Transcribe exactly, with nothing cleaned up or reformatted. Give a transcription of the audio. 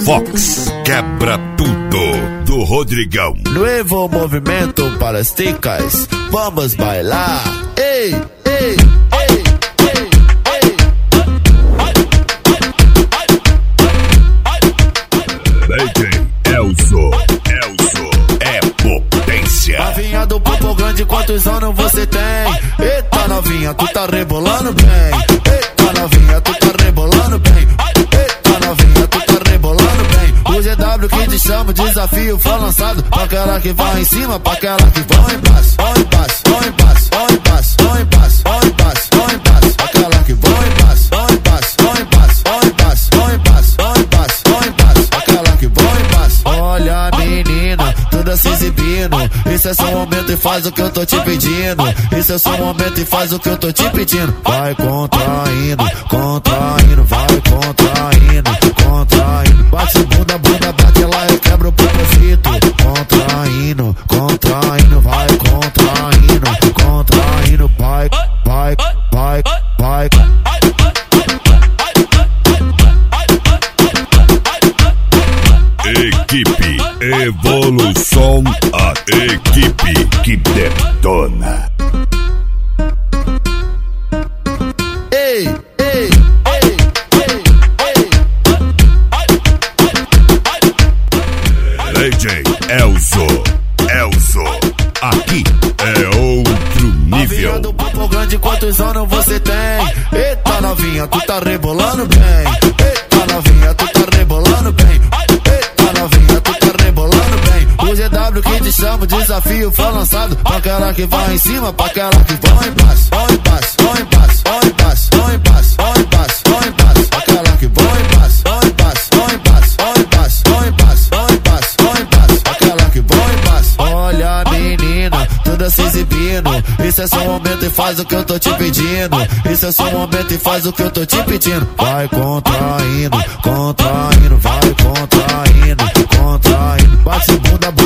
Fox quebra tudo do Rodrigão. Nuevo movimento para as ticas, vamos bailar. Ei, ei, ei, ei, ei. D J Elzo, Elzo é potência. Novinha do popo grande, quantos anos você tem? Eita novinha, tu tá rebolando bem. Eita novinha, tu tá rebolando bem. Eita novinha, tu tá rebolando bem. O G W que te chama, o desafio foi lançado. Pra aquela que vai em cima, pra aquela que vai embaixo. Vai embaixo, vai embaixo, vai embaixo, vai embaixo, vai embaixo, vai embaixo. Aquela que vai embaixo, vai embaixo, vai embaixo, vai embaixo, vai embaixo, vai embaixo, vai embaixo. Aquela que vai embaixo. Olha menina, toda se exibindo. Isso é só um momento e faz o que eu tô te pedindo. Isso é só um momento e faz o que eu tô te pedindo. Vai contraindo, contraindo, vai contraindo, contraindo. Bate bunda, bunda, bate lá, eu quebro o propósito. Contraindo, contraindo, vai contraindo, contraindo, vai, vai, vai, vai. Equipe Evolução, a equipe que detona. Ei, ei, ei, ei, ei. D J Elzo, Elzo, aqui é outro nível. Novinha do popo grande, quantos anos você tem? Eita novinha, tu tá rebolando bem. Eita novinha, tu tá rebolando bem. Eita novinha, tu tá rebolando bem. O G W que te chama, o desafio foi lançado. Pra aquela que vai em cima, pra aquela que vai embaixo. Vai embaixo, vai embaixo, vai embaixo, vai embaixo, vai embaixo, vai embaixo. Aquela que vai embaixo, vai embaixo, vai embaixo, vai embaixo, vai embaixo, vai embaixo, vai embaixo. Aquela que vai embaixo. Olha menina, toda se exibindo. Isso é só um momento e faz o que eu tô te pedindo. Isso é só um momento e faz o que eu tô te pedindo. Vai contraindo, contraindo, vai contraindo, contraindo. Bate bunda, bunda.